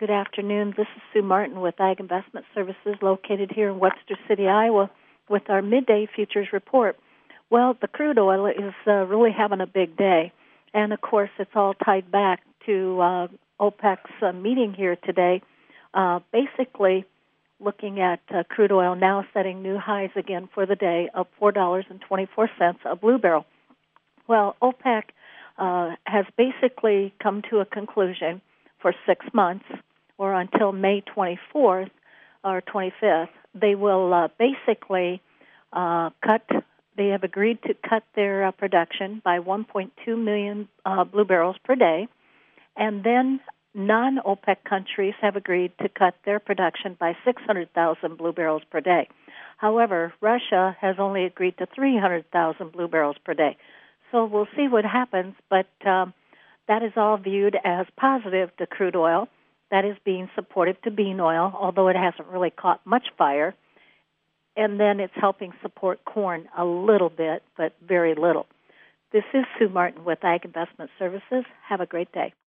Good afternoon. This is Sue Martin with Ag Investment Services located here in Webster City, Iowa, with our midday futures report. Well, the crude oil is really having a big day. And, of course, it's all tied back to OPEC's meeting here today, basically looking at crude oil now setting new highs again for the day of $4.24 a blue barrel. Well, OPEC has basically come to a conclusion for 6 months, or until May 24th or 25th. They will basically they have agreed to cut their production by 1.2 million blue barrels per day, and then non-OPEC countries have agreed to cut their production by 600,000 blue barrels per day. However, Russia has only agreed to 300,000 blue barrels per day. So we'll see what happens, but that is all viewed as positive to crude oil. That is being supportive to bean oil, although it hasn't really caught much fire. And then it's helping support corn a little bit, but very little. This is Sue Martin with Ag Investment Services. Have a great day.